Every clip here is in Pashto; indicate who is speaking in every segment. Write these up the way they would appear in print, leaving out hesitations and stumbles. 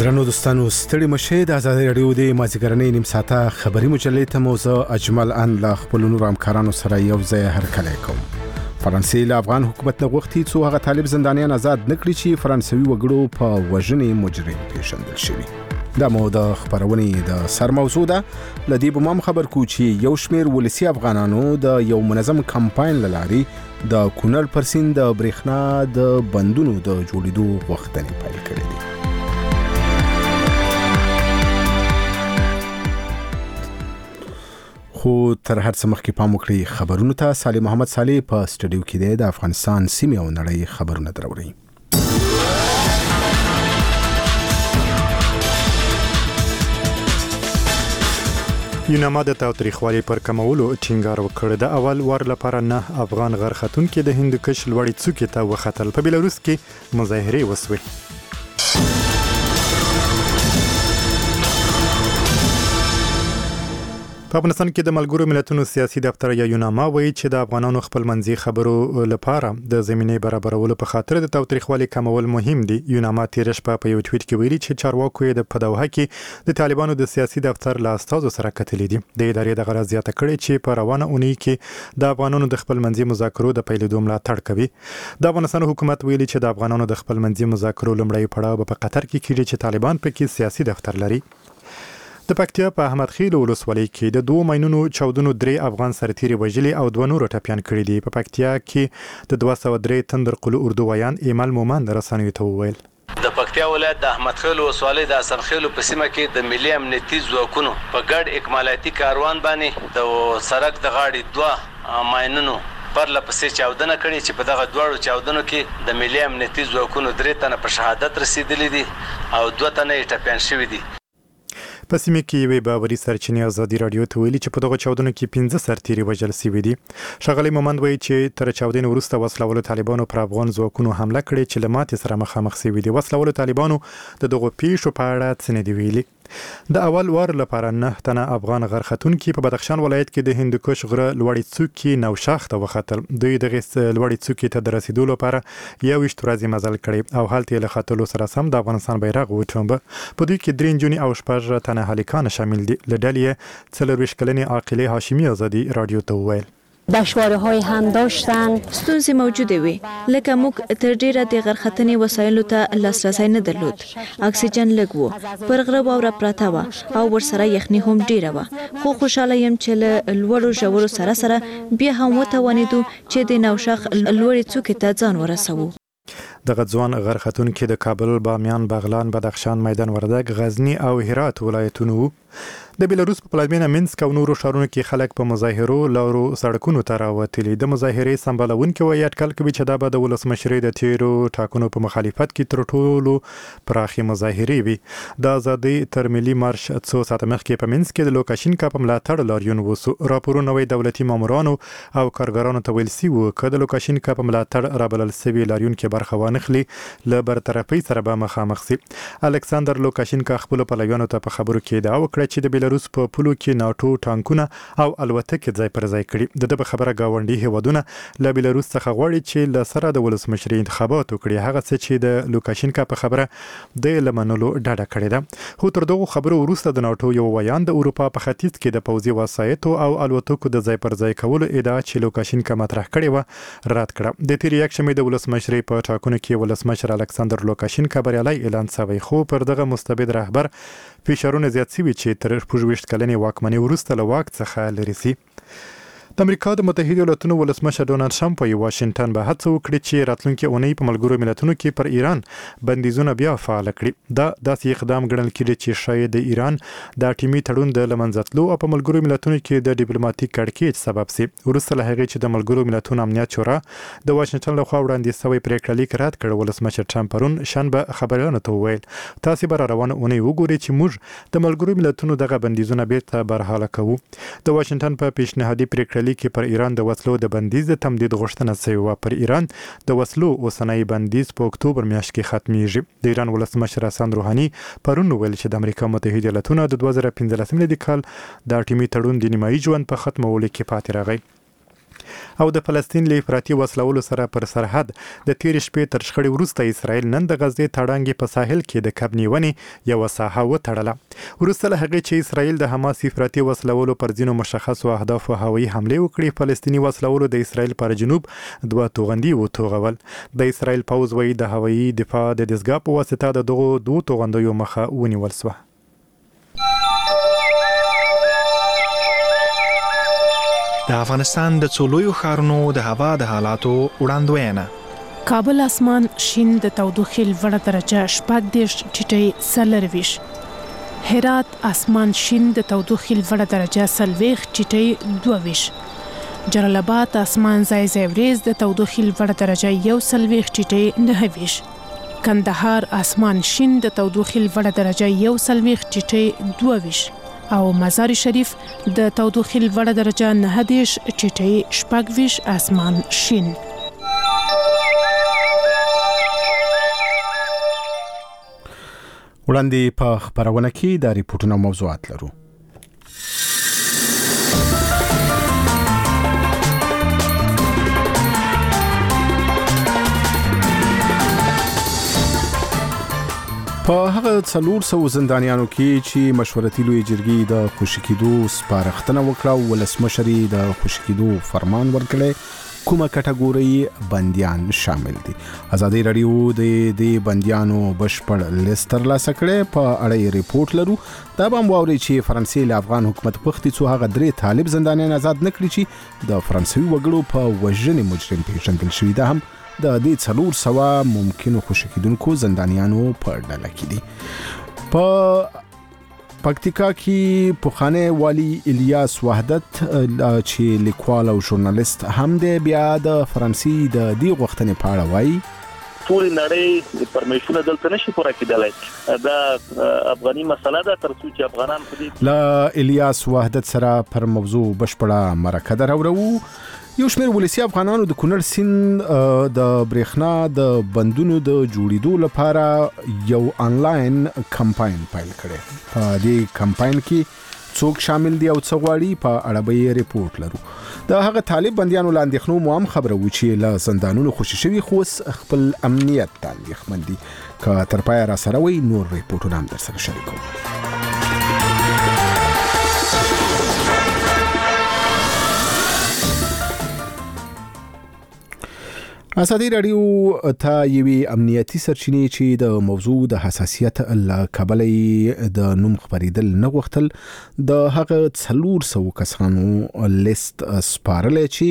Speaker 1: درنو دوستانو ستړي مشه د آزادۍ رادیو د مازیګرنۍ نیم ساعته خبري مجلې ته موزه اجمل ان لا خپل نور همکارانو سره یو ځای هرکلی کوم. فرانسې له افغان حکومت نه غوښتي څو هغه طالب زندانیان آزاد نکړي چې فرانسوي وګړو په وژنې مجرم پیژندل شوي. دا مو د خبرونې د سر موضوع ده. لدی بمام خبر کو چې یو شمیر ولسی افغانانو د یو منظم کمپاین لاري د کونړ پر سیند د برېښنا د بندونو د جوړېدو غوښتنې پیل کړې دي. خو تر هر څه مخکې پام وکړئ خبرونو ته. صالح محمد صالح په سټډیو کې دی د افغانستان سیمې او نړۍ خبرونه دروړي.
Speaker 2: یوناما د تاوتریخوالي پر کمولو ټینګار وکړ. د اول وار لپاره 9 افغان غرختونکو د هندوکش لوړې څوکې ته وختل. په بلاروس کې مظاهرې وسوې. په افغانستان کې د ملګرو ملتونو سیاسي دفتر یا یوناما وایي چې د افغانانو خپل منځي خبرو لپاره د زمینې برابرولو په خاطر د تاوتریخوالي کمول مهم دي. یوناما تیر شپه په یو ټویټ کې ویلي چې چارواکو یې د دوحه کې د طالبانو د سیاسي دفتر له استازو سره کتلې دي. د ادارې د غرض زیاته کړې چې په روانه اونۍ کې د افغانانو د خپل منځي مذاکرو د پیلېدو ملاتړ کوي. د افغانستان حکومت ویلي چې د افغانانو د خپل منځي مذاکرو لومړی پړاو په قطر کې کیږي چې طالبان پکې سیاسي دفتر لري. د پکتیا په احمد خیل ولسوالۍ کې د 2 ماینونو چاودنو 3 افغان سرتیري وژلي او 2 نور ټپيان کړي دي. په پکتیا کې د 203 تندر قلو اردو ویان ایمل مومن رسنیو ته وویل.
Speaker 3: د پکتیا ولایت د احمد خیل ولسوالۍ د حسن خیل په سیمه کې د ملي امنیتي ځواکونو په ګډ اکمالاتي کاروان باندې د سړک د غاړې 2 ماینونو پر لپسې چاودنه کړې چې په دغه دوړو چاودنو کې د ملي امنیتي ځواکونو 3 تنه په شهادت رسیدلي دي او 2 تنه ټپيان شوي دي.
Speaker 2: په سیمه کې یوې باوري سرچینې ازادي رادیو ته ویلي چې په دغه چاودنو کې 15 سرتیري وژل شوي دي. ښاغلی مومند وایي چې تر چاودنې وروسته وسلوالو طالبانو پر افغان ځواکونو حمله کړې چې له ماتې سره مخامخ شوي دي. وسلوالو طالبانو د دغو پیښو په اړه څه نه دي ویلي. د اول وار لپاره 9 تنه افغان غرختونکو په بدخشان ولایت کې د هندوکش غره لوړې څوکې نوشاخ ته وختل. دوی دغه لوړې څوکې ته د رسیدو لپاره 21 ورځې مزل کړی او هلته له خاتلو سره سم د افغانستان بیرغ وټومبه. په دوی کې 3 جونې او 6 تنه هلیکان شامل دي. لډلې 24 کلنې عاقله هاشمی ازادي رادیو ته وویل.
Speaker 4: دشواره‌های هم داشتن.
Speaker 5: ستونزې موجوده وي لکه موږ تر ډیره د غرختنې وسایلو ته لاسرسی نه درلود. اکسیجن لږ وو، پر غره واوره پراته وه او ورسره یخني هم ډیره وه. خو خوشاله یم چې له لوړو ژورو سره بیا هم وتوانیدو چې د نوشاخ لوړې څوکې ته ځان ورسوو.
Speaker 2: دغه ځوان غرختونکو د کابل، بامیان، بغلان، بدخشان، میدان وردګ، غزنی او هرات ولایتونو وو. د بلاروس په پلازمینه منسک او نورو ښارونو کې خلک په مظاهرو لارو سړکونو ته راوتلي. د مظاهرې سمبالونکو وایي اټکل کوي چې دا به د ولسمشرۍ د تیرو ټاکنو په مخالفت کې تر ټولو پراخي مظاهرې وي. د ازادۍ تر ملي مارش څو ساعته مخکې په منسک کې د لوکاشینکا په ملاتړ لاریون وسو. راپورونه وایي دولتي مامورانو او کارګرانو ته ویل شوي وو که د لوکاشینکا په ملاتړ رابلل شوي لاریون کې برخه وانخلي له برطرفۍ سره به مخامخ شي. الکساندر لوکاشینکا خپل پلویانو ته په خبرو کې ادعا وکړه چې د بلاروس په پولو کې ناتو ټانکونه او الوتکې ځای پر ځای کړي. د خبره گاونډي هیوادونه له بلاروس څخه غواړي چې له سره د ولسمشرۍ انتخابات وکړي. هغه څه چې د لوکاشینکا په خبره د لمنلو ډاډه کړې ده. خو تر دغه خبرو وروسته د ناتو یو ویان د اروپا په ختیځ کې د پوځي وسایطو او الوتکو د ځای پر ځای کولو ادعا چې لوکاشینکا مطرح کړې و رد کړه. د تیر یک شنبه د ولسمشرۍ په ټاکنو کې ولسمشر الکساندر لوکاشینکا بریالي اعلان شوی، خو پر دغه مستبد رهبر فشارونه زیات شوي چې تر 24 کلنې واکمنۍ وروسته له واک څخه لرې شي. د امریکا د متحده ایالاتونو ولسمشر ډونالد ټرمپ په واشنگټن به هڅه وکړي چې راتلونکي اونۍ په ملګرو ملتونو کې پر ایران بندیزونه بیا فعال کړي. دا داسې اقدام ګڼل کېږي چې شاید د ایران د اټومي تړون د لمنځتلو او په ملګرو ملتونو کې د ډیپلوماټیک کړکېچ سبب شي. وروسته له هغې چې د ملګرو ملتونو امنیت شورا د واشنگټن لخوا وړاندې شوی پریکړه لیک رد کړ، ولسمشر ټرمپ پرون شنبه خبريالانو ته وویل تاسو به روانه اونۍ وګورئ چې موږ د ملګرو ملتونو دغه بندیزونه بیرته برحاله کوو. د واشنگټن په پیشنهادي پریکړه لیک کې پر ایران د وسلو د بندیز د تمدید غوښتنه شوې وه. پر ایران د وسلو اوسنی بندیز په اکتوبر میاشت کې ختمیږي. د ایران ولسمشر حسن روحاني پرون ویل چې د امریکا متحده ایالاتونو د 2015 کال د اټومي تړون د نیمایي ژوند په ختمولو کې پاتې راغی. او د فلسطین له افراطي وسلولو سره پر سرحد د تیر شپې تر شخړې وروسته اسرائیل نن د غزې تړانګې په ساحل کې د کب نیونې یو ساحه وتړله. وروسته له هغې چې اسرائیل د حماس افراطي وسلولو پر ځینو مشخصو اهدافو هوایي حملې وکړې، فلسطیني وسلولو د اسرائیل پر جنوب 2 توغندي وتوغول. د اسرائیل پوځ وایي د هوایي دفاع د دستګاه په واسطه د دغو 2 توغندیو مخه ونیول شوه.
Speaker 6: د افغانستان د څو لویو ښارونو د هوا د حالاتو وړاندوینه.
Speaker 7: کابل اسمان شین د تودوخې لوړه درجه 14 ټیټی 40. هرات اسمان شین د تودوخې لوړه درجه 40 ټیټی 22. جلال آباد اسمان ځای ځای وریځ د تودوخې لوړه درجه 41 ټیټی 9. کندهار اسمان شین د تودوخې لوړه درجه 41 ټیټی 22. او مزار شریف د تودوخې لوړه درجه 9 ټیټی 26 اسمان شین.
Speaker 1: وړاندې په خبرونه کې د ریپورتونو موضوعات لرو. په هغه 400 زندانیانو کې چې مشورتي لوی جرګې د خوشي کېدو سپارښتنه وکړه او ولسمشر د خوشي کېدو فرمان ورکړی، کومه کټګوري بنديان شامل دي؟ ازادي رادیو د دې بنديانو بشپړ لیست ترلاسه کړي، په اړه ریپورت لرو. دا به واوري چې فرانسې له افغان حکومت غوښتي څو هغه 3 طالب زندانیان آزاد نکړي چې د فرانسوي وګړو په وژنې مجرم پیژندل شوي. دا هم د دې 400 ممکنو خوشي کېدونکو زندانیانو په ډله کې دي. په پکتیکا کې پوخانه والی الیاس وحدت چې لیکوال او ژورنالیست هم دی، بیا د فرانسې د دې غوښتنې په اړه وایي
Speaker 8: ټول نړۍ پرمیشن دلته نشي پوره کېدلای. دا افغاني مسله ده، تر څو چې افغانان په دې
Speaker 1: لا الیاس وحدت سره پر موضوع بشپړه مرکه درورو. یو شمېر ولسی افغانانو د کونړ سیند د برېښنا د بندونو د جوړېدو لپاره یو آنلاین کمپاین پیل کړی. په دې کمپاین کې څوک شامل دي او څه غواړي په اړه به ریپورت لرو. د هغه طالب بنديانو لاندېخنو مو هم خبره و چې له زندانونو خوشي شوي خو خپل امنیت ته اندېښمن دي. که تر پایه را سره وي نور ریپورتونه هم در سره شریکوم. ازادي رادیو ته یوې امنیتي سرچینې چې د موضوع د حساسیت له کبله د نوم خبرېدل نه غوښتل، د هغه 400 کسانو لیست سپارلی چې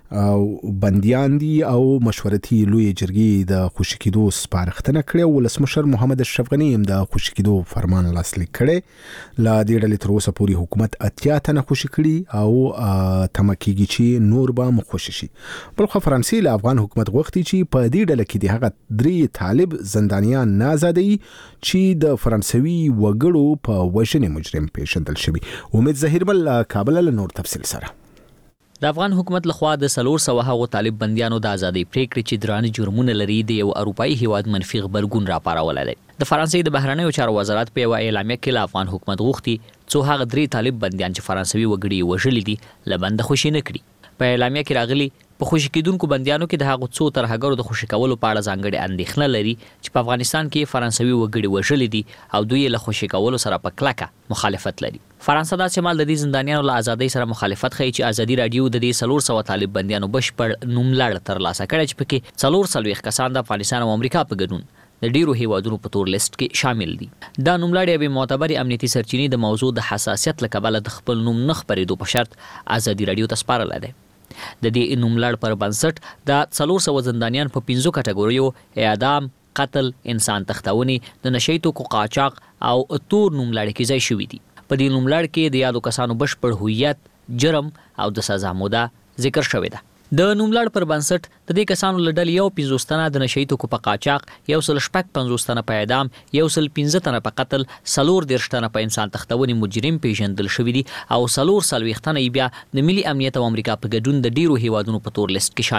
Speaker 1: بنديان دي او مشورتي لوی جرګې د خوشي کېدو سپارښتنه کړې. ولسمشر محمد اشرف غني هم د خوشي کېدو فرمان لاسلیک کړی. لا دې ډلې تر اوسه پورې حکومت 80 تنه خوشي کړي او تمه کېږي چې نور به خوشي شي. بلخو فرانسې له افغان حکومت غوښتي چې په دې ډله کې د هغه 3 طالب زندانیان نه آزادوي چې د فرانسوي وګړو په وژنې مجرم پیژندل شوي. امید ظهیربل کابل له نور تفصیل سره.
Speaker 9: د افغان حکومت لخوا د 400 هغو طالب بنديانو د ازادۍ پریکړې چې درانه جرمونه لري د یو اروپایي هیواد منفي غبرګون راپارولی دی. د فرانسې د بهرنیو چارو وزارت په یوه اعلامیه کې له افغان حکومت غوښتي څو هغه 3 طالب بنديان چې فرانسوي وګړي وژلي دي له بنده خوشي نه کړي. په اعلامیه کې راغلي په خوشي کېدونکو بنديانو کې د هغو څو ترهګرو د خوشي کولو په اړه ځانګړې اندېښنه لري چې په افغانستان کې فرانسوي وګړي وژلي دي او دوی له خوشي کولو سره په کلکه مخالفت لري. فرانسه دا چې مال د دې زندانیانو له ازادۍ سره مخالفت ښیي چې ازادي رادیو د دې 400 طالب بنديانو بشپړ نوملړ ترلاسه کړی چې پکې 440 کسان د افغانستان او امریکا په ګډون د ډیرو هیوادونو په تور لیست کې شامل دي. دا نوملړ به معتبرې امنیتي سرچینې د موضوع د حساسیت له کبله د خپل نوم نه خپرېدو په شرط ازادي رادیو ته سپارلی دی. د دې نوملړ پر بنسټ د 400 زندانیان په 5 کټګوریو اعدام، قتل، انسان تښتونې، د نشئی توکو قاچاق او تور نوملړ کې ځای شوي دي. په دې نوملړ کې د یادو کسانو بشپړ هویت، جرم او د سزا موده ذکر شوې ده. د نوملړ پر بنسټ د دې کسانو له ډلې 150 تنه د نشئی توکو په قاچاق، 150 تنه په اعدام، 115 تنه په قتل، 4 تنه په انسان تښتونې مجرم پیژندل شوي دي او 4 تنه بیا د ملي امنیت او امریکا په ګډون د ډیرو هیوادونو په تور لیست کې شامل دي.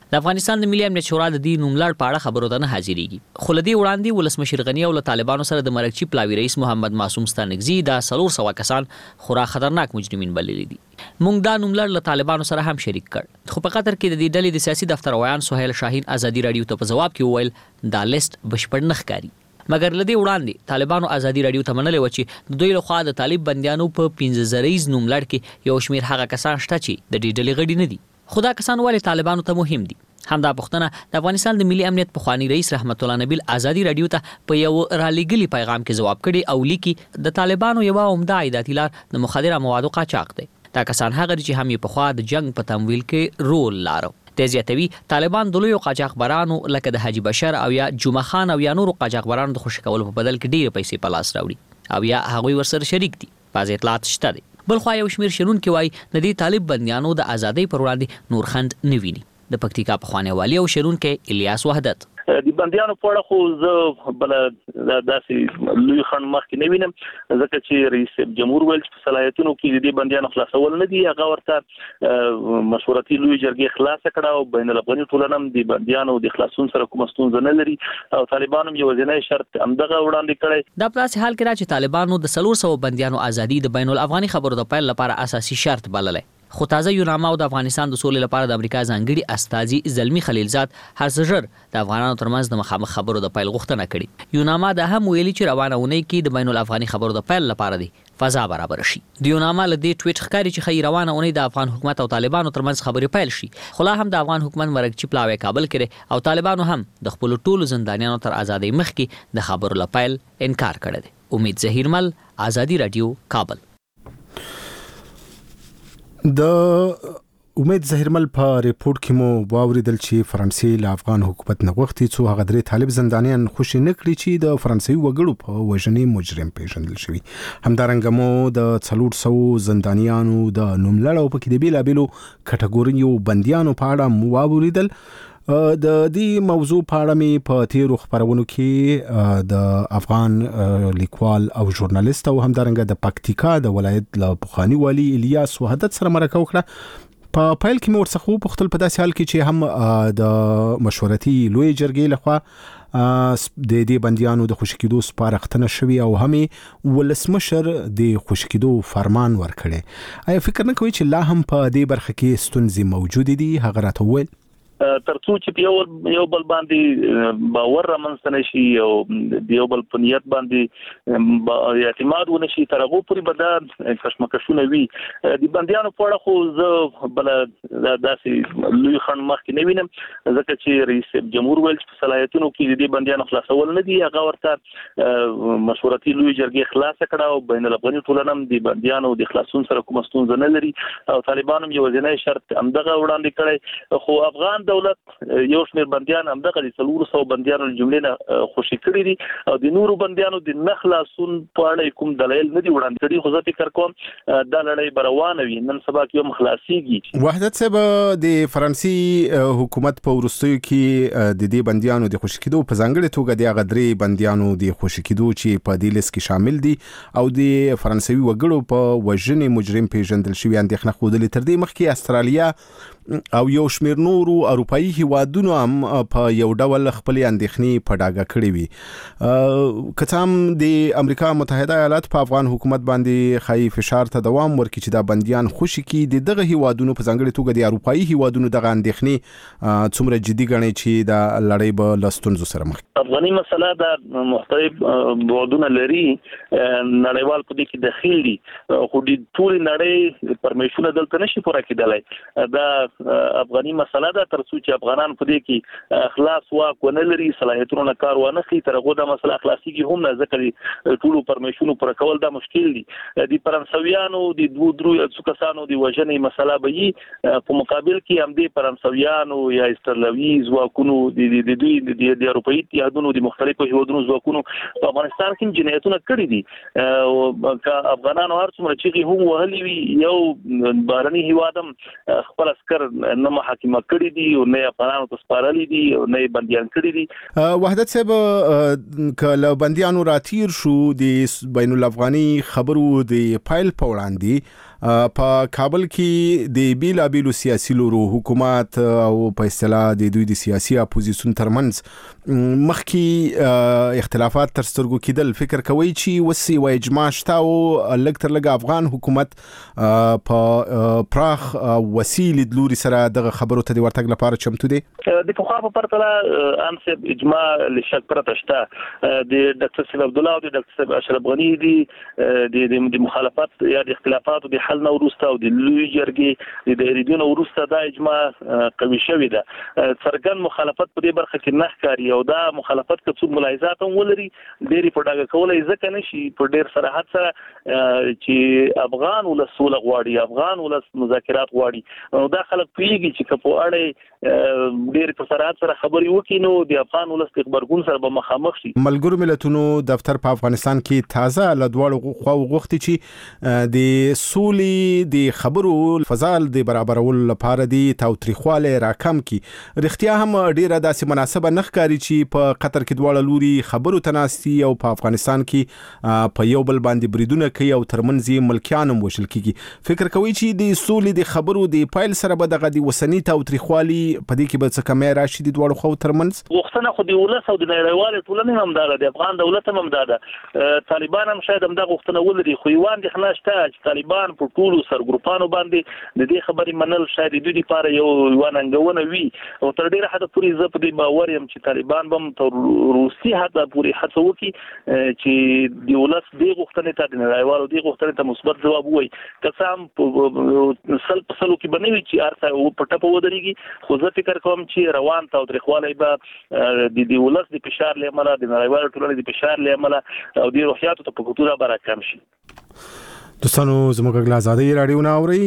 Speaker 9: د افغانستان د ملي امنیت شورا د دې نوملړ په اړه خبرو ته نه حاضرېږي، خو لدی وړاندې ولسمشر غنی او له طالبانو سره د مرکزی پلاوی رئیس محمد معصوم ستانکزی د 300 کسان خورا خطرناک مجرمین بللي دي. موږ دا نوملړ له طالبانو سره هم شریک کړ، خو په قطر کې د دې ډلې د سیاسي دفتر ویان سهیل شاهین ازادي رادیو ته په جواب کې وویل دا لیست بشپړ نه ښکاري. مګر لدی وړاندې طالبانو ازادي رادیو ته منلې و چې د دوی لخوا د طالب بندیانو په 15,000 نوملړ کې یو شمیر هغه کسان شته چې د دې ډلې غړي نه دي. خدا کسان ولې طالبانو ته مهم دي؟ همدا پوښتنه د افغانستان د ملي امنیت پخوانی رئیس رحمت الله نبیل ازادي رادیو ته په یو رالېګلي پیغام کې جواب کړي او لیکي د طالبانو یو عمده عایداتي لار د مخدره موادو قاچاق دی. دا کسان هغه چې هم په خوا د جنگ په تمویل کې رول لري. د زیاتوي طالبان د لوی قاچاقبرانو لکه د حاجی بشر او یا جمعه خان او یا نور قاچاقبرانو د خوشی کولو په بدل کې ډېر پیسې په لاس راوړي او یا هغوی ورسره شریک دي. بعض اطلاعات شته دي. بل خو یو شمیر شنونکي وایي د دې طالب بندیانو د ازادۍ پر وړاندې نور خند نه ویني. د پکتیکا پخوانی والی او شنونکي الیاس وحدت
Speaker 8: د بندیانو په اړه خو زه بل داسې لوی خند مخکې نه وینم، ځکه چې رئیس جمهور ویل چې په صلاحیتونو کې د بندیانو خلاصول نه دي، هغه ورته مشورتي لوی جرګې خلاص کړه او بین الافغاني ټولنه هم د بندیانو د خلاصون سره کوم ستونزه نه لري او طالبانو هم یوازینی شرط همدغه وړاندې کړی.
Speaker 9: دا په داسې حال کې چې طالبانو د 300 بندیانو ازادي د بین الافغاني خبرو د پیل لپاره اساسي شرط بللی. خو تازه یوناما او د افغانستان د سولې لپاره د امریکا ځانګړي استازي زلمی خلیلزاد هر څه د افغانانو ترمنځ د مخامخ خبرو د پیل غوښتنه کړې. یوناما د هم ویلي چې روانه ونی کې د بین الافغاني خبرو د پیل لپاره دی فضا برابر شي. د یوناما له دې ټویټ ښکاري چې خیر روانه ونی د افغان حکومت او طالبانو ترمنځ خبرې پیل شي، خو لا هم د افغان حکومت مرکزی پلاوی کابل کې او طالبانو هم د خپل ټولو زندانیانو تر ازادۍ مخکې د خبرو لپاره انکار کړی دی. امید ظهیرمل، ازادي رادیو، کابل.
Speaker 1: د امید ظهیرمل په ریپورت کې مو واوریدل چې فرانسې له افغان حکومت نه غوښتي څو هغه درې طالب زندانیان خوشي نه کړي چې د فرانسوي وګړو په وژنې مجرم پیژندل شوی. همدارنګه مو د 400 زندانیانو د نوملړ او پکې د بیلابېلو کټګوریو بندیانو په اړه مو واوریدل. د دې موضوع په اړه مې په تیرو خبرونو کې د افغان لیکوال او ژورنالیست او همدارنګه د پکتیکا د ولایت له پخوانی والی الیاس وحدت سره مرکه وکړه. په پیل کې مې ورڅخه وپوښتل په داسې حال کې چې هم د مشورتي لوی جرګې لخوا د دې بندیانو د خوشي کېدو سپارښتنه شوې او هم ولسمشر د خوشي کېدو فرمان ورکړي. آیا فکر نه کوئ چې لا هم په دې برخه کې ستونزې موجود دي؟ هغه راته وویل
Speaker 8: ترڅو چې یو بل باندې باور رامنځته نشي او د یو بل په نیت باندې اعتماد ونشي تر هغه پورې به دا کشمکشونه وي. د بندیانو په اړه خو زه بل داسې لوی خند مخکې نه وینم، ځکه چې رئیس جمهور ویل چې په صلاحیتونو کې د بندیانو خلاصول نه دي، هغه ورته مشورتي لوی جرګې خلاص کړه او بین الافغاني ټولنه هم د بندیانو د خلاصون سره کوم ستونزه نه لري او طالبانو هم یوازینی شرط همدغه وړاندې کړی. خو افغان دولت یو شمیر بندیان همدغه د 400 بندیانو جملې نه خوشي کړی دي او د نورو بندیانو د نخلاصون په اړه کوم دلایل نه دي وړاندې کړي. خو زه فکر کوم دا لړۍ روانه وي، نن سبا کې هم خلاصيږي.
Speaker 1: وحدت صاحب، د فرانسې حکومت په ورستیو کې د دې بندیانو د خوشي کېدو په ځانګړي توګه د غدري بندیانو د خوشي کېدو چې په دې لیست کې شامل دي او د فرانسوي وګړو په وژنې مجرم پیژندل شوی اندېښنه خوده تر دې مخکې استرالیا او یو شمیر نورو اروپאי هیوادونو هم په یو ډول خپل اندېښنې په ډاګه کړې وي. که هم د امریکا متحده ایالات په افغان حکومت باندې خای فشار ته دوام ورکړي چې دا بندیان خوشي کړي، دغه هیوادونو په ځانګړي توګه د اروپאי هیوادونو دغه اندېښنې څومره جدي ګڼي چې دا لړۍ به له ستونزو سره مخ.
Speaker 8: افغاني مسله د مختلف بعدونه لري، نړیوال په دې کې داخل دي، خو د ټول نړۍ پرمیشن دلته نشي پوره کېدلای. دا افغاني مسله ده، ترڅو چې افغانان په دې کې اخلاص واک ونه لري، صلاحیتونو نه کار ونه اخلي، تر هغه د مسله خلاصيږي هم نه، ځکه ټول پرمیشنونو پر کول دا مشکل دي. د فرانسویانو د دوه درو کسانو د وژنې مسله به یې په مقابل کې هم د فرانسویانو یا استرالوي ځواکونو د دوی د اروپאי اتحادونو د مختلفو هیوادونو ځواکونو په افغانستان کې جنایتونه کړي دي. او افغانانو هر څومره چې هم وهلي وي، یو بهرني هیواد هم خپل عسكر نه محاکمه کړی دي او نه افغانانو ته سپارلي دي او نه بنديان کړی دي.
Speaker 1: وحدت صاحب، کله بنديانو راتیر شو د بین الافغاني خبرو د پایل په وړاندې په کابل کې د بیلابیلو سیاسي لورو حکومت او په اصطلاح د دوی د سیاسي اپوزیسیون ترمنځ مخکې اختلافات تر سترګو کېدل. فکر کوي چې وسي و اجماع شته او لږ تر لږه افغان حکومت په پراخ وسیل د لوري سره دغه خبرو ته د ورتګ لپاره چمتو دي؟
Speaker 8: د په خوا په پرتله انسب اجماع لشک پرته شته. د ډاکټر سید عبد الله او د ډاکټر صاحب اشرف غنی د مخالفت یا د اختلافاتو د حل نو وروسته او د لوی جرګې د ریډیو وروسته دا اجماع قوي شوی ده. څرګند مخالفت په دې برخه کې نه ښکاري او دا مخالفت که څوک ملاحظات هم ولري ډېری په ډاګه کولای ځکه نشي په ډېر صراحت سره چې افغان ولس سوله غواړي، افغان ولس مذاکرات غواړي. نو دا خلک پیږي چې په اړه ډېر په صراحت سره خبرې وکړي نو د افغان ولس د خبرګون سره به مخامخ شي.
Speaker 1: ملګرو ملتونو دفتر په افغانستان کې تازه له دواړو خواو غوښتي چې د سولې د خبرو فضال د برابرولو لپاره د تاوتریخواله راکم کی. رښتیا هم ډیره داسې مناسبه نه ښکاري چې په قطر کې دواړه لوري خبرو تناستي او په افغانستان کې په یو بل باندې بریدونه کوي او ترمنځ ملکیان هم وشل کیږي. فکر کوي چې د سولې د خبرو د پایل سره به دغه د وسنی تاوتریخوالي په دې کې به څه کمی راشي د دواړو خواو ترمنځ؟
Speaker 8: وختونه خو د ولس او د نړیوالې ټولنې هم دا د افغان دولت هم دا ده. طالبان هم شاید هم دا غوښتنه ولري خو یوان د خناشته چې طالبان په ټولو سرګروپانو باندې د دې خبرې منل شاید د دوی لپاره یو ننګونه وي او تر ډیره حد پورې زه په دې باور یم چې طالبان به تر روسي حد پورې هڅه وکړي چې د ولس دې غوښتنې ته د نړیوالو دې غوښتنې ته مثبت ځواب ووایي. که څه هم سل په سلو کې به نه وي چې هر څه په ټپه ودرېږي خو زه فکر کوم چې روان تاوتریخوالی به د ولس د فشار له امله د نړیوالو ټولنې د فشار له امله او د روحیاتو ته په کتوره به راکم شي.
Speaker 1: دوستانو زموږ غږ آزادۍ رادیو نه اورئ.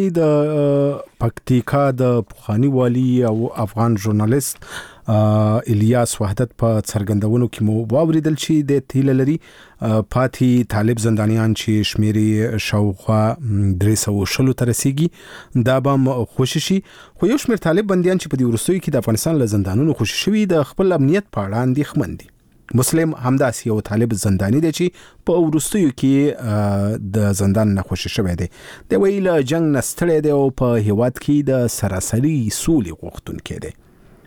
Speaker 1: د پکتیکا د پخوانی والی او افغان ژورنالیست الیاس وحدت په څرګندونو کې مو واوریدل چې د تیل لري پاتې طالب زندانیان چې شمیرې شاوخوا 300 ته رسیږي دا به خوشی شي. خو یو شمېر طالب بندیان چې په دې وروستیو کې د افغانستان له زندانونو خوشی شوي د خپل امنیت په اړه اندېښمن دي. مسلم همداسې یو طالب زندانی دی چې په وروستیو کې د زندان نه خوشی شوی دی. د ویل جنگ نستړی دی او په هیواد کې د سراسري سولې غوښتونکی دی.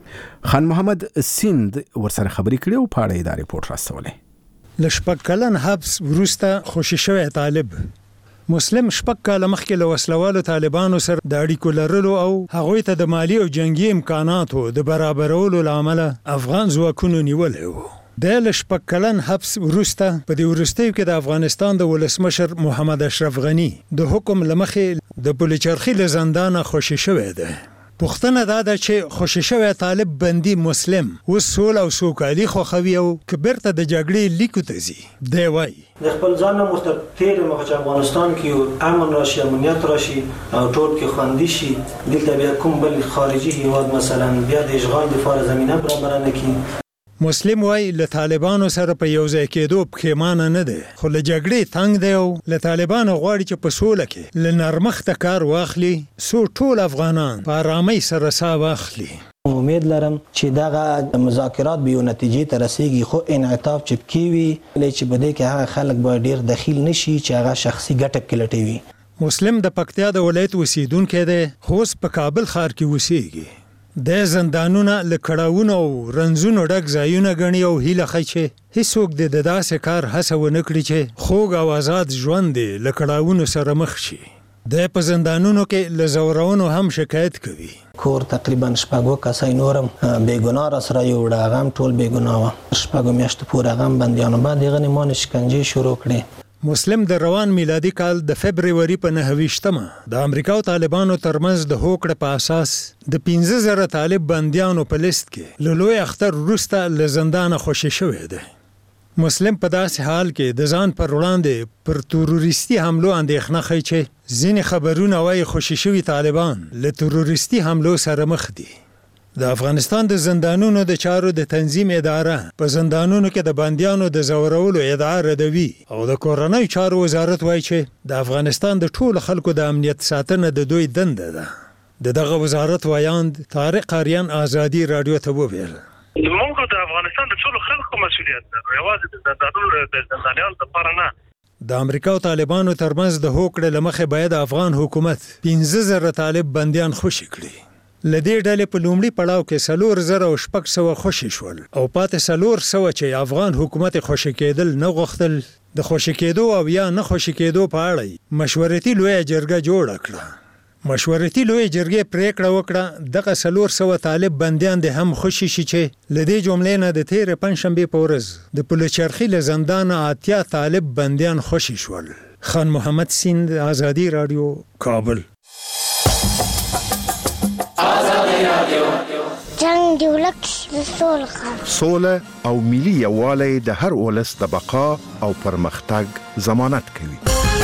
Speaker 1: خان محمد سیند ورسره خبرې کړې او په اړه دا ریپورت راستولی.
Speaker 10: لشپږ کلن حبس وروسته خوشی شوی طالب مسلم شپږ کاله مخکې له وسلوالو طالبانو سره د اړیکو لرلو او هغوی ته د مالی او جنگي امکاناتو د برابرولو له امله افغان ځواکونو نیولی و. د لشپږ کلن حبس وروسته په دې وروستیو کې د افغانستان د ولسمشر محمد اشرف غنی د حکم له مخې د پلچرخي له زندانه خوشی شوی دی. پوښتنه دا ده چې خوشی شوی طالب بندي مسلم اوس سوله او سوکالي خوښوي او که بیرته د جګړې لیکو ته ځي. دی وایي
Speaker 11: د خپل ځان نه ورته تېر مخه چې افغانستان کې امن راشي، امنیت راشي او ټول کې خوندي شي، دلته بیا کوم بل خارجي هیواد مثلا بیا د اشغال لپاره زمینه برابره نه کړي.
Speaker 10: مسلم وای له طالبانو سره په یو ځای کېدو پښیمانه نه دی خو له جګړې تنګ دی او له طالبانو غواړي چې په سوله کې له نرمښته کار واخلي څو ټول افغانان په ارامۍ سره ساه واخلي.
Speaker 11: امید لرم چې دغه مذاکرات به یو نتیجې ته رسیږي خو انعطاف چې کیوي چې بده کې هغه خلک به ډیر دخیل نشي چې هغه شخصي ګټه کې لټوي.
Speaker 10: مسلم د پکتیا د ولایت اوسیدونکی دی خو په کابل ښار کې اوسېږي. د زندانونه له کړاوونو او رنځونو ډک ځایونه ګڼي او هیله ښیي چې هیڅوک د داسې کار هڅه ونه کړي چې خوږ او آزاد ژوند یې له کړاوونو سره مخ شي. د په زندانونو کې له زورونو هم شکایت کوي.
Speaker 11: کور تقریبا شپږ کسای نورم بیګناه را سره یو وړه هغه هم ټول بیګناه وه. شپږو میاشتو پورې هغه هم بندیانو بعد هغه نه مانې شکنجې شروع کړې.
Speaker 10: مسلم د روان میلادي کال د فبرवरी په 9 د امریکا او طالبانو ترمنځ د هوکړې په اساس د 15000 طالب بندیانو په لیست کې له لوی اختر وروسته له زندانه خوشی شوی دی. مسلم په داسې حال کې د ځان پر وړاندې پر تروریستي حملو اندېښنه ښیي چې ځینې خبرونه وایي خوشی شوي طالبان له تروریستي حملو سره مخ دي. د افغانستان د زندانونو د چارو د تنظیم اداره په زندانونو کې د بندیانو د زورولو ادعا ردوي او د کورنۍ چارو وزارت وایي چې د افغانستان د ټولو خلکو د امنیت ساتنه د دوی دنده ده. دغه وزارت وایاند طارق آریان آزادي رادیو ته وویل
Speaker 12: موږ د افغانستان د ټولو خلکو مسؤلیت ده، یوازې د زندانیانو لپاره نه.
Speaker 10: د امریکا او طالبانو ترمنځ د هوکړې لمخې باید افغان حکومت 15,000 طالب بنديان خوشي کړي. لدې ډلې په لومړي پړاو کې 4,600 خوشي شول او پاتې 400 چې افغان حکومت خوشي کېدل نه غوښتل. د خوشي کېدو او یا نه خوشي کېدو په اړه مشورتي لوی جرګه جوړ کړه. مشورتي لوی جرګې پریکړه وکړه دغه 400 طالب بنديان د هم خوشي شي چې لدې جملې نه د تیر پنځشنبه په ورځ د پلچرخي له زندان 80 طالب بنديان خوشي شول. خان محمد سیند، آزادی رادیو، کابل.
Speaker 12: جنگ دی ولک سوله
Speaker 13: او ملي یووالی د هر ولس د بقا او پرمختګ ضمانت کوي.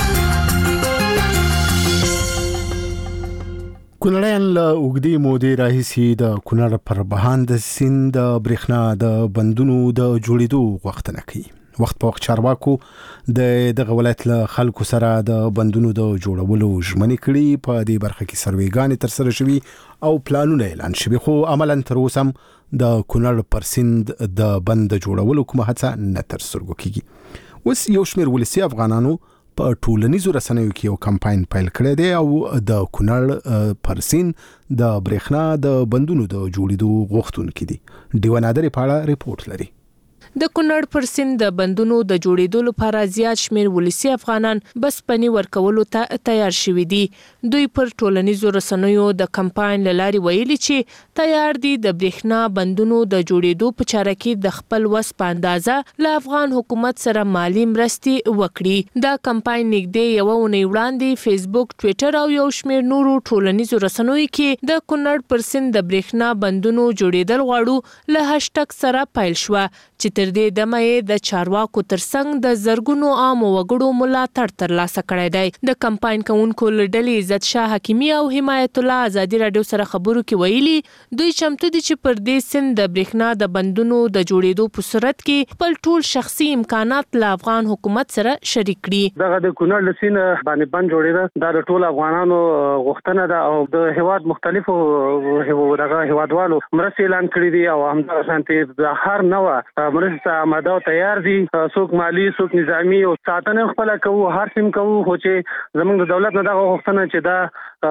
Speaker 1: کونړیان له اوږدې مودې راهیسې د کونړ پر بهاند سیند د برېښنا د بندونو د جوړېدو غوښتنه کوي. وخت په وخت چارواکو د دغه ولایت له خلکو سره د بندونو د جوړولو ژمنې کړي. په دې برخه کې سروېګانې ترسره شوي او پلانونه اعلان شوي، خو عملاً تر اوسه هم د کونړ پر سیند د بند د جوړولو کومه هڅه نه ترسره کیږي. اوس یو شمېر ولسي افغانانو په ټولنیزو رسنیو کې یو کمپاین پیل کړی دی او د کونړ پر سیند د برېښنا د بندونو د جوړېدو غوښتونکي دي. ډیوه نادرې په اړه ریپورت لري.
Speaker 7: د کونړ پر سیند د بندونو د جوړېدو لپاره زیات شمېر ولسي افغانان بس پنی ورکولو ته تیار شوي دي. دوی پر ټولنیزو رسنیو د کمپاین له لارې ویلي چې تیار دي د برېښنا بندونو د جوړېدو په چاره کې د خپل وس په اندازه له افغان حکومت سره مالی مرستې وکړي. دا کمپاین نږدې یوه اونۍ وړاندې فیسبوک، ټویټر او یو شمېر نورو ټولنیزو رسنیو کې د کونړ پر سیند د برېښنا بندونو جوړېدل غواړو له هاشټګ سره پیل شوه چې تر دې دمه یې د چارواکو ترڅنګ د زرګونو عامو وګړو ملاتړ ترلاسه کړی دی. د کمپاین کوونکو له ډلې عزت شاه حکیمي او حمایت الله آزادي رادیو سره خبرو کې ویلي دوی چمتو دي چې پر دې سیند د برېښنا د بندونو د جوړېدو په صورت کې خپل ټول شخصي امکانات له افغان حکومت سره شریک کړي.
Speaker 14: دغه د کونړ له سیند باندې بند جوړېده دا د ټول افغانانو غوښتنه ده او د هیواد مختلفو دغه هیوادوالو مرستې اعلان کړي دي او همدغه شانتي د هر نوع مرسته آماده او تیار دي. څوک مالی، څوک نظامی او ساتنه خپل کوو، هر څه کوو، خو چې زموږ د دولت نه دغه غوښتنه چې دا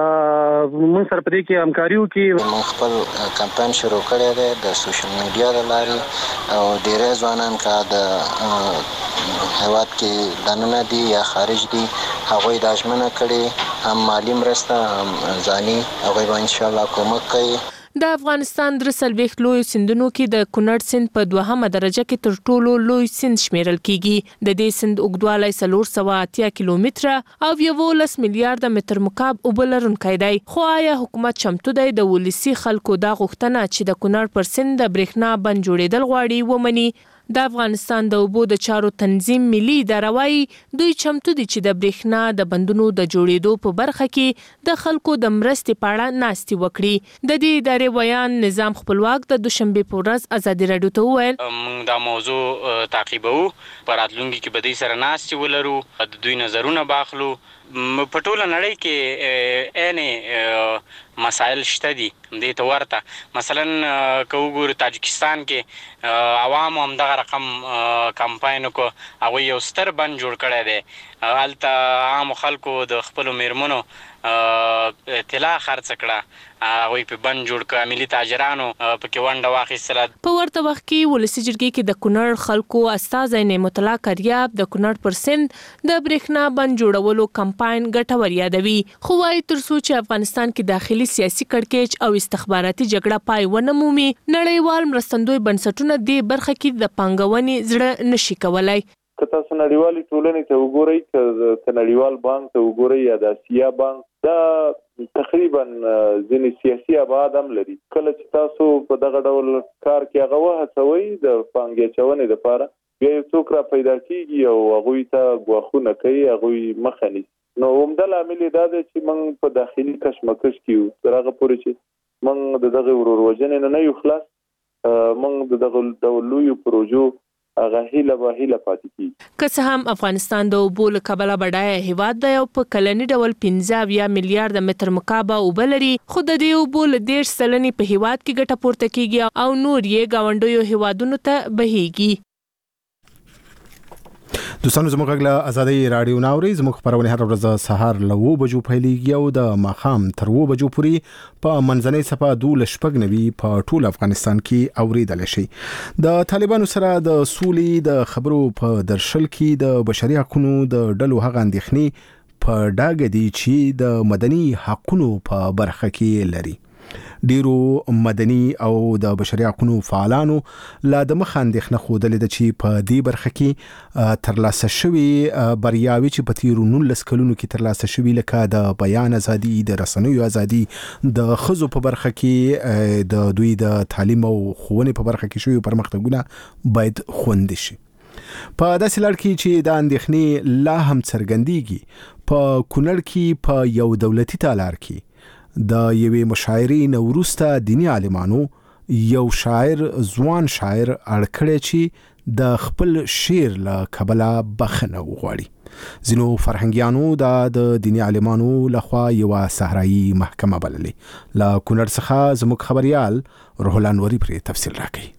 Speaker 14: موږ سره پدې کې همکاري وکړي.
Speaker 15: موږ خپل کمپاین شروع کړی دی د سوشل میډیا له لارې او ډېری ځوانان که د هیواد کې دننه دي یا خارج دي هغوی دا ژمنه کړې هم مالی مرسته هم ځاني هغوی به انشاءالله کومک کوي.
Speaker 7: د افغانستان 43 لوی سیندونو کې د کونړ سیند په 2مه درجه کې تر ټولو لوی سیند شمیرل کیږي. د دې سیند اوږدوالی 480 کیلومتره او 11 میلیارډ متر مکعب اوبه لرونکی دی. خو آیا حکومت چمتو دی د ولسي خلکو دا غوښتنه چې د کونړ پر سیند د برېښنا بند جوړېدل غواړي ومني؟ د افغانستان د اوبو د چارو تنظیم ملي اداره وايي دوی چمتو دي چې د برېښنا د بندونو د جوړېدو په برخه کې د خلکو د مرستې په اړه ناستې وکړي. د دې ادارې ویان نظام خپلواک د دوشنبه په ورځ آزادي رادیو ته وویل
Speaker 16: موږ دا موضوع تعقیبوو، په راتلونکي کې به دوی سره ناستې ولرو، د دوی نظرونه باخلو. په ټوله نړۍ کې عین مسایل شته دي دې ته ورته. مثلا که وګورو تاجکستان کې عوامو هم دغه رقم کمپاین وکړو، هغوی یو ستر بند جوړ کړی دی. هلته عامو خلکو د خپلو میرمنو طلا خرڅ کړه، هغوی په بند جوړ کړه، ملي تاجرانو پکې ونډه واخیستله.
Speaker 7: په ورته وخت کې ولسي جرګې کې د کونړ خلکو استازی نعمت الله کریاب د کونړ پر سیند د برېښنا بند جوړولو کمپاین ګټور یادوي. خو وايي تر څو چې افغانستان کې داخلي سیاسي کړکېچ او استخباراتي جګړه پای ونه مومي نړیوال مرستندوی بنسټونه دې برخه کې د پانګونې زړه نشي کولای.
Speaker 17: که تاسو نړیوالې ټولنې ته وګورئ، که نړیوال بانک ته وګورئ یا د آسیا بانک، دا تقریبا ځینې سیاسي ابعاد هم لري. کله چې تاسو په دغه ډول کار کې هغه وهڅوئ د پانګې اچونې دپاره، بیا یو څوک را پیدا کېږي او هغوی ته ګواښونه کوي، هغوی مخه نیسي. نو عمده لامل یې دا دی چې موږ په داخلي کشمکش کې یو، تر هغه پورې چې موږ د دغه ورور وژنې نه یو خلاص، موږ د دغه ډول لویو پروژو هغه هیله پاتې کیږي.
Speaker 7: که څه هم افغانستان د اوبو له کبله بډایه هیواد دی او په کلني ډول 15 میلیارډ متر مکعب اوبه لري، خو د دې اوبو له 10% په هیواد کې ګټه پورته کیږي او نور یې ګاونډیو هیوادونو ته بهیږي.
Speaker 1: دوستانو زموږ غږ له ازادي رادیو ناوري زموږ خبرونه هر ورځ سهار له 9 بجو پیلېږي او د ماښام تر 2 بجو پورې په منځنۍ صفه 2 په ټول افغانستان کې اوریدل شي. د طالبانو سره د سولې د خبرو په درشل کې د بشري حقوقو د ډلو هغه اندېښنې په ډاګه دي چې د مدني حقوقو په برخه کې لري. ډیرو مدني او د بشري حقوقو فعالانو لا د مخ اندېښنه خوده ده چې په دې برخه کې ترلاسه شوی بریاوي چې په تیرو 19 کلونو کې ترلاسه شوی لکه د بیان ازادي، د رسنیو ازادي، د خزو په برخه کې د دوی د تعلیم او ښوونې په برخه کې شوی پرمختګونه باید خوندي شي. په داسې لړ کې چې د اندېښنې لا هم څرګندېږي په کونړ کې په یو دولتي تالار کې د یوې مشاعرې نه وروسته دینی عالمانو یو شاعر ځوان شاعر اړکړی چې د خپل شعر له کبله بخښنه وغواړي. ځینو فرهنګیانو د دینی عالمانو لخوا یو صحرایي محکمه بللې. له کونړ څخه زموږ خبريال روح الله انوري پرې تفصیل راکړي.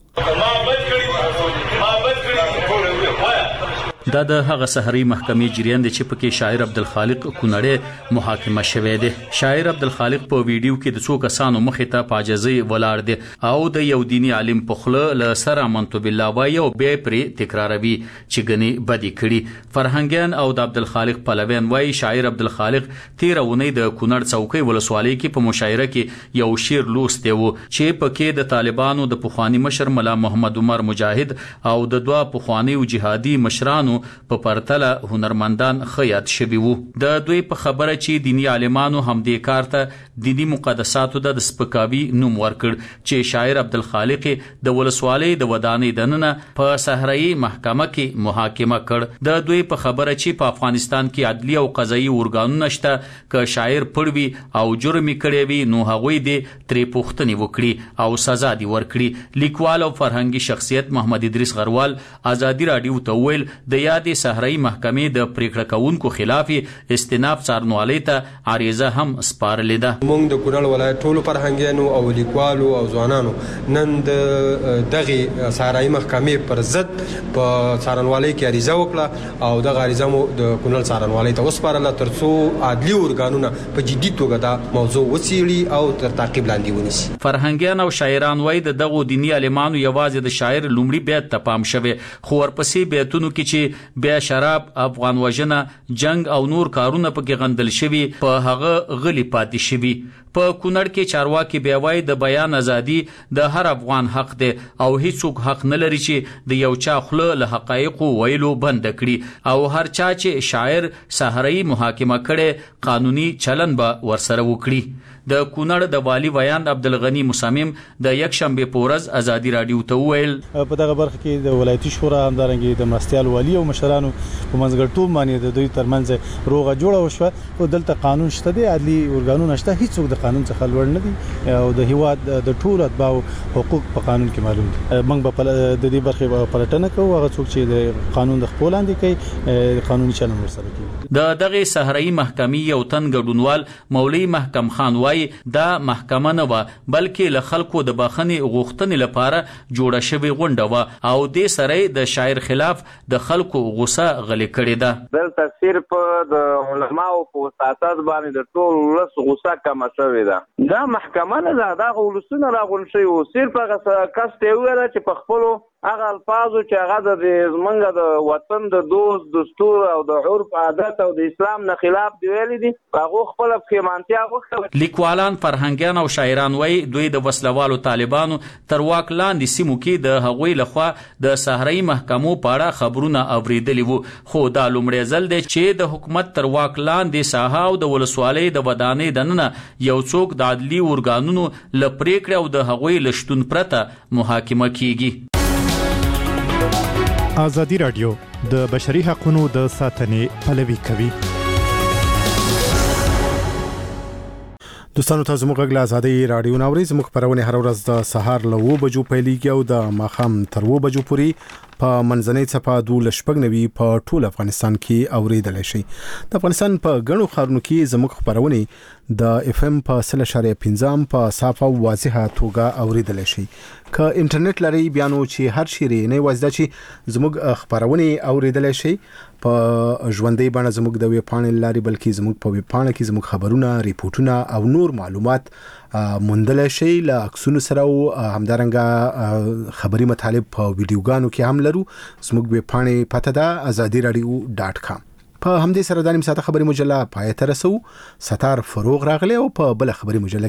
Speaker 18: دا د هغه سحری محکمې جریان دی چې پکې شاعر عبدالخالق کونړی محاکمه شوی دی. شاعر عبدالخالق په ویډیو کې د څو کسانو مخې ته پاجزي ولاړ دی او د یو دینی عالم په خوله له سره منتو بالله وایي او بیا پرې تکراروي چې غني بدی کړي. فرهنګیان او د عبدالخالق پلویان وایي شاعر عبدالخالق 13 ونې د کونړ څوکۍ ولسوالۍ کې په مشاعره کې یو شعر لوستی و چې پکې د طالبانو د پخوانی مشر ملا محمد عمر مجاهد او د دوه پخوانی جهادي مشرانو په پرتله هنرمندان خیات شوی وو. د دوی په خبره چې دینی عالمانو هم دې کار ته دینی مقدساتو د سپکاوي نوم ورکړ چې شاعر عبدالخالق د ولسوالۍ د ودانې دننه په صحرایي محکمه کې محاکمه کړ. د دوی په خبره چې په افغانستان کې عدلی او قضایي ارګانونه شته که شاعر پړوي او جرم کړی وي نو هغوی دې ترې پوښتنې وکړي او سزا دې ورکړي. لیکوال او فرهنګي شخصیت محمد ادریس غروال ازادي رادیو ته ویل د یادې صحرایي محکمې د پریکړه کوونکو خلاف استناف څارنوالۍ ته عریضه هم سپارلې ده.
Speaker 19: موږ د کونړ ولایت ټولو فرهنګیانو او لیکوالو او ځوانانو نن د دغه صحرایي محکمې پر ضد په څارنوالۍ کې عریضه وکړه او دغه عریضه مو د کونړ څارنوالۍ ته وسپارله ترڅو عدلي ارګانونه په جدي توګه دا موضوع وڅېړي او تر تعقیب لاندې ونیسي.
Speaker 18: فرهنګیان او شاعران وایي د دغو دیني عالمانو یوازې د شاعر لومړي بیت ته پام شوی خو ورپسې بیتونو کې چې بیا شراب، افغان وژنه، جنگ او نور کارونه پکې غندل شوي په هغه غلي پاتې شوي. په کونړ کې چارواکي بیا وایي د بیان ازادي د هر افغان حق دی او هیڅوک حق نه لري چې د یو چا خوله له حقایقو ویلو بند کړي او هر چا چې شاعر صحرایي محاکمه کړي قانوني چلن به ورسره وکړي. د کونړ د والی ویاند عبدالغنی مصمم د یکشنبه پورز ازادي رادیو ته ویل
Speaker 20: په دغه برخه کې د ولایتي شورا همدارنګه د مرستيال والی او مشرانو په منځګړتوب باندې د دوی ترمنځ روغه جوړه وشوه او دلته قانون شته دی، عدلي ارګانونه شته، هیڅوک د قانون څخه لوړ نه دي او د هیواد د ټول اتباعو حقوق په قانون کې معلوم دي. موږ په د دې برخه پلټنه کوو، هغه څوک چې د قانون د خپل لاندې کوي قانوني چلند ورسره کوي.
Speaker 18: د دغه صحرایي محکمې یو تن ګډونوال مولوي محکم خان وایي دا محکمه نه و بلکې له خلکو د بخښنې غوښتنې لپاره جوړه شوې غونډه و او دې سره د شاعر خلاف د خلکو غوسه غلې کړې ده.
Speaker 21: دلته صرف د علماو په وساتت باندې د ټول ولس غوسه کمه شوې ده. دا محکمه نه ده، دا ولسونه راغونډ شوي وو. صرف هغه کس ته ویل چې په خپلو هغه الفاظو چې هغه د زمونږ د وطن د دوست دستور او د عرف عادت او د اسلام نه خلاف دی ویلي دي، هغه خپل پښیمانتیا وکړه.
Speaker 18: لیکوالان، فرهنګیان او شاعران وایي دوی د وسلوالو طالبانو تر واک لاندې سیمو کې د هغوی لخوا د صحرایي محکمو په اړه خبرونه اوریدلي وو خو دا لومړی ځل دی چې د حکومت تر واک لاندې ساحه او د ولسوالۍ د ودانۍ دننه یو څوک د عدلي ارګانونو له پریکړې او د هغوی له شتون پرته محاکمه کیږي.
Speaker 2: ازادي رادیو د بشري حقوقو د ساتنې پلوي کوي.
Speaker 1: دوستانو ته زموږ غږ له ازادي رادیو ناوري زموږ خبرونه هر ورځ د سهار له 9 بجو پیلېږي او د ماښام تر 2 بجو پورې په منځنۍ څپه 2.9 په ټول افغانستان کې اوریدل شي. د افغانستان په غنو خارونو کې زموږ خبرونه د اف ام په 0.15 په صافه واضحه توګه اوریدل شي. که انټرنیټ لري بیا نو چې هر شری نه وځي چې زموږ خبرونه اوریدل شي په ژوندۍ باندې زموږ د ویب پاڼې لاري بلکې زموږ په ویب پاڼه کې زموږ خبرونه ریپورتونه او نور معلومات موندل شي له عکسونو سره او همدارنګه خبري مطالب په ویډیوګانو کې هم لرو. زموږ ویب پاڼه پته ده azadiradio.com. په همدې سره د نیم ساعته خبري مجله پای ته رسو. ستار فروغ راغلی او په بل خبري مجله